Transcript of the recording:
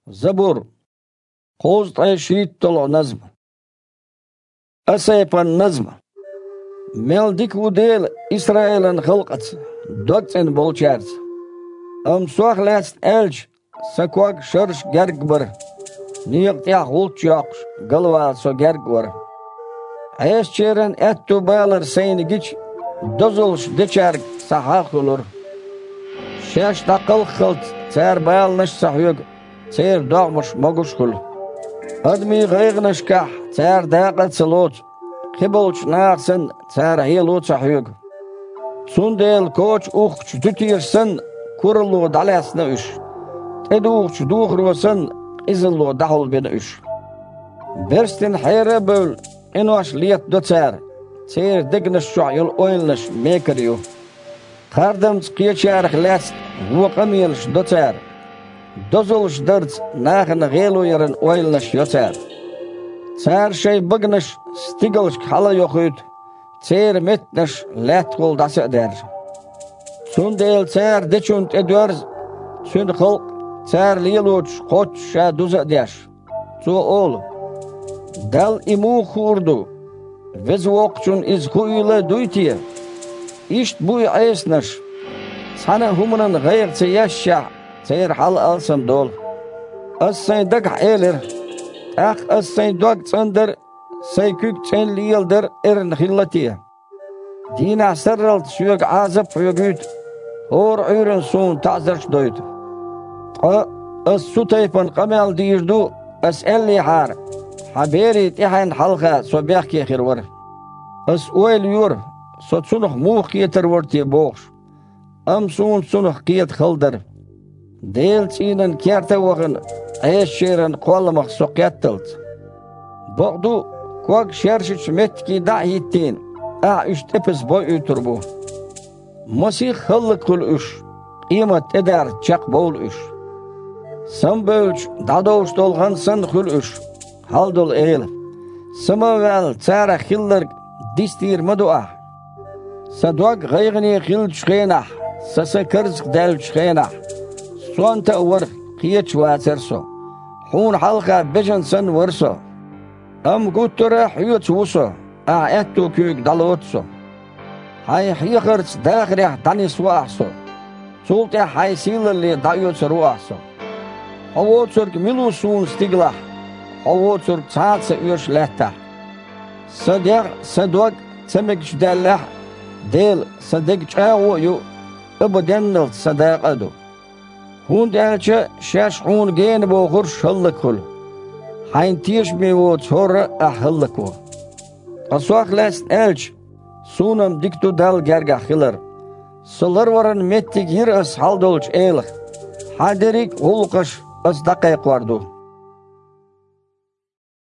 Zabur. Qo'zday shiittolo nazm. Asaypan nazm. Meldik udel Israelen xalqats. Dotsen bolchars. Soch letst elch. Sakwag shirsh gergbar. Niqtya hultjaq galwa so gergwar. Ayscheren ettu balar seynigich. Dozulsh deçerg sahaqulur. Şeş taqıl xalt cer bayalnış sahyug. Cer dağmış maguşkul. Admi gaygnışkah cer daqat salot. Qibolch naqsın cer hilot sahyug. Sundel koç uqç tütirsin kurulu dalasna üş. Eduqç duğrusun izillu dahul bin üş. Berstin hayra böl invaş liyat docer. Cer digniş şuyul oynlış mekeriyo. Qardamç qiyaçarıq last vuqamyelş docer. Dozulş dırç naqın gelu yerin oynlış yocer. Cer şey bıgniş stigilş kala yoxuyut. Cer metniş latqol dası eder. Sundel cer deçunt edörz. Sünd xalq cer liyeluç qoç şa duza eder. Su ol. Dal imu xurdu. Vez voqçun iz kuyla duytiye. İşt bu ayesnaş. Sana humının gayırtı yaşa. Seyir hal alsam dol. Asay dak eler. Asay dak sandır. Saykük senli yıldır erin hillatiye. Dina sırralt süyük azap yügüt. Hor ürün sun tazırç doydu. As su taypan kamel dirdu. As elli har. Haberi tihan halqa sobiyaki khirwar. As oil yor. Sotsunuq muq yeter vortiye boğş. Sun sunuq qiyet xıldır. Del çiğnen kerte vaqın ayşeren qollamaq soqyattıldı. Boğdu kuaq şerşiç metki da'yittin. Üç tepes boy ütur bu. Masih xıllık kul üş. Qimat eder çaq boğul üş. Sambölç dadovş dolğansın kul üş. Haldol eğil. Samavel çara xillir distir madu'a. Sadwag gayğni xil çxenah. Sasa kırzq del çxenah. Suanta var qiyet waserso. Hun halqa bejansan varso. Guttura huyut wuso. Ettu küg dalotso. Hay hiqırç dağrih daniswaso. Sulta hay silli dayot ruaso. Havotsurk milusun stiglah. Havotsurk çatsa üş lehta. Sadwag semek jdellah. Del sadik çawo yu abadennal sadaqadu. Hun delçe şaş hun gen boğur şallıkul. Hayn tiş mi o çora ahıllıku. Asuaq las elç. Sunam diktu dal gerga xilar. Sılar varan mettik yir as haldolç eylik. Haderik hulqaş as daqayq vardu.